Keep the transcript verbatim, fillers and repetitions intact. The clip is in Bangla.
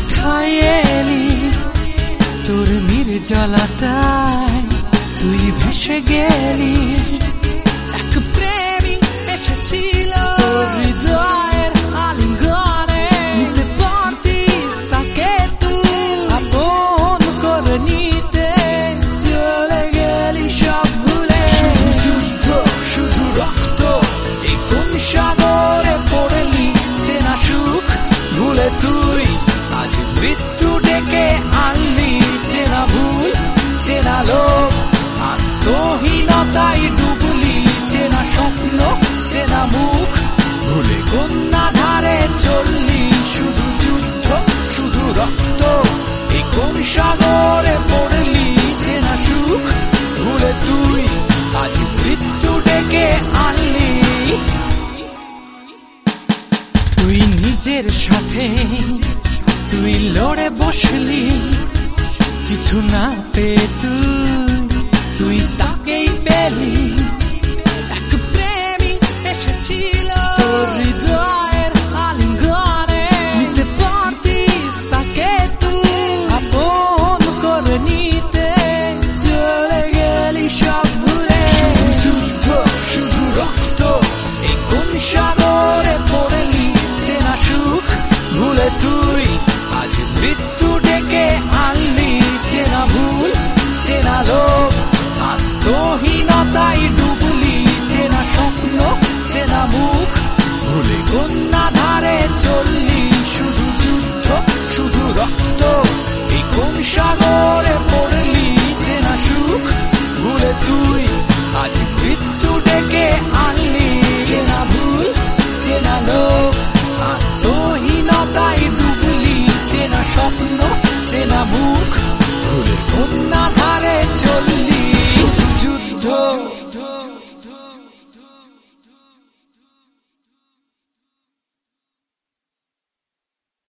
কোথায় এলি তোর নির্জলতায় তুই ভেসে গেলি এক প্রেমী এসেছিল হৃদয়ের আলিঙ্গনে নিতে পারতিস তাকে তুই আপন করে নিতে চলে গেলি সব ভুলে যুদ্ধ শুধু রক্ত এই কোন সাগরে পড়লি চেনা সুখ ভুলে তুই আজ মৃত্যু ডেকে আনলি চেনা ভুল চেনা লোক আত্মহীনতায় ডুবলি চেনা স্বপ্ন চেনা মুখ ভুলে কন্যা ধারে চললি শুধু যুদ্ধ শুধু রক্ত এই কোন সাগরে পড়লি চেনা সুখ ভুলে তুই আজ মৃত্যু ডেকে আনলি তুই নিজের সাথে তুই লড়ে বসলি কিছু না পেয়ে তুই তুই তাকেই পেলি এক প্রেমী এসেছি